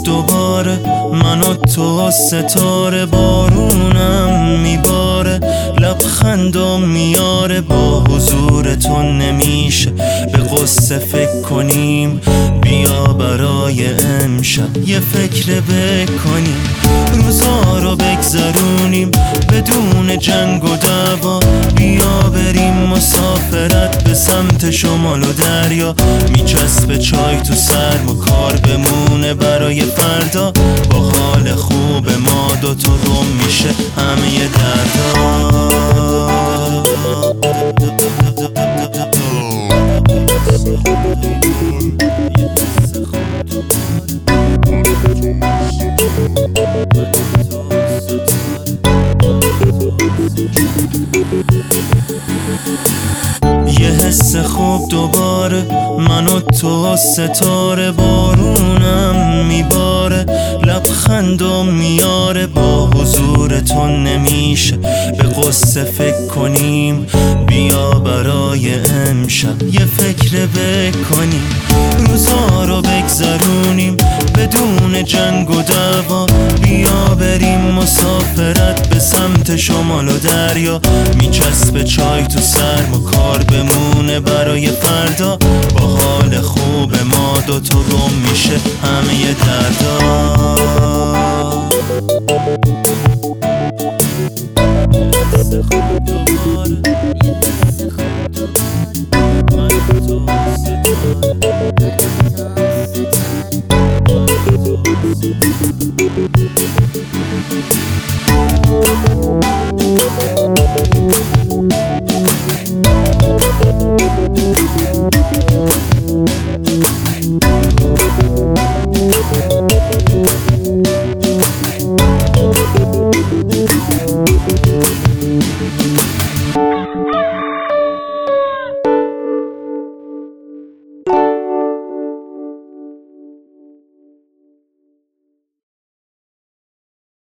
دوباره من و تو ستاره، بارونم میباره لبخندم میاره، با حضور تو نمیشه به قصه فکر کنیم. بیا برای امشب یه فکر بکنیم، روزا رو بگذرونیم بدون جنگ و دعوا. بیا بریم مسافرت به سمت شمال و دریا، میچسبه چای تو سرم و کار بمونه برای فردا. با حال خوب ما دوتا گم میشه همه دردا. یه حس خوب دوباره من و تو ستاره، بارونم میباره لبخندم میاره، با حضور تو نمیشه به قصه فکر کنیم. بیا برای امشب یه فکر بکنیم، روزا رو بگذرونیم بدون جنگ و دعوا. بیا بریم مسافرت به سمت شمال و دریا، میچسبه چای تو سرم و کار بمونه برای فردا. با حال خوب ما دوتا گم میشه همه دردا. یه حس خوب دوباره، یه حس خوب دوباره من و تو